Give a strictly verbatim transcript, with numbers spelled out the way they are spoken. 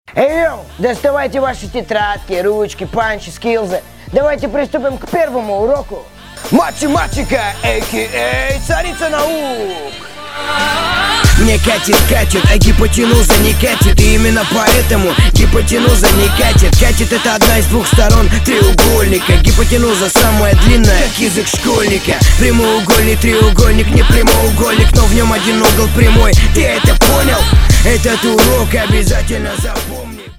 Эй, йоу, доставайте ваши тетрадки, ручки, панчи, скилзы. Давайте приступим к первому уроку. Математика, а.к.а. царица наук. Не катит, катит, а гипотенуза не катит. И именно поэтому гипотенуза не катит. Катит — это одна из двух сторон треугольника. Гипотенуза самая длинная, как язык школьника. Прямоугольный треугольник, не прямоугольник, но в нем один угол прямой. Ты это понял? Этот урок обязательно запомни.